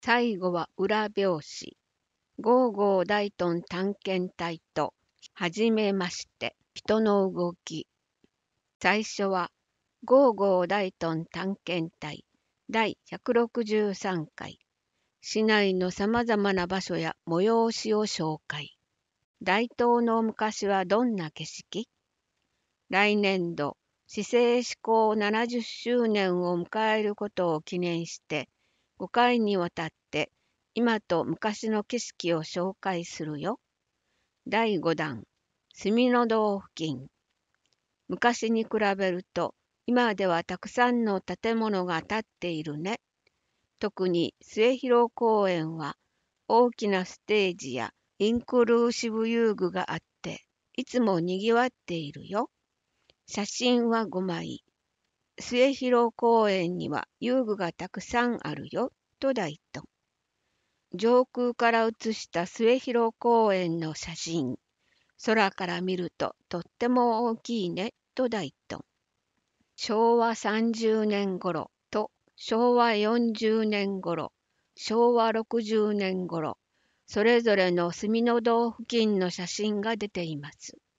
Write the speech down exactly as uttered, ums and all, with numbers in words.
最後は裏表紙。ゴーゴー大屯探検隊と、はじめまして、人の動き。最初は、ゴーゴー大屯探検隊だいひゃくろくじゅうさんかい。市内のさまざまな場所や催しを紹介。大東の昔はどんな景色？来年度、市政施行ななじゅっしゅうねんを迎えることを記念して、ごかいにわたって今と昔の景色を紹介するよ。だいごだん、住の堂付近。昔に比べると、今ではたくさんの建物が建っているね。特に末広公園は大きなステージやインクルーシブ遊具があって、いつもにぎわっているよ。写真はごまい。末広公園には遊具がたくさんあるよ、と大東。上空から写した末広公園の写真。空から見るととっても大きいね、と大東。しょうわさんじゅうねん頃としょうわよんじゅうねん頃、しょうわろくじゅうねん頃、それぞれの住の堂付近の写真が出ています。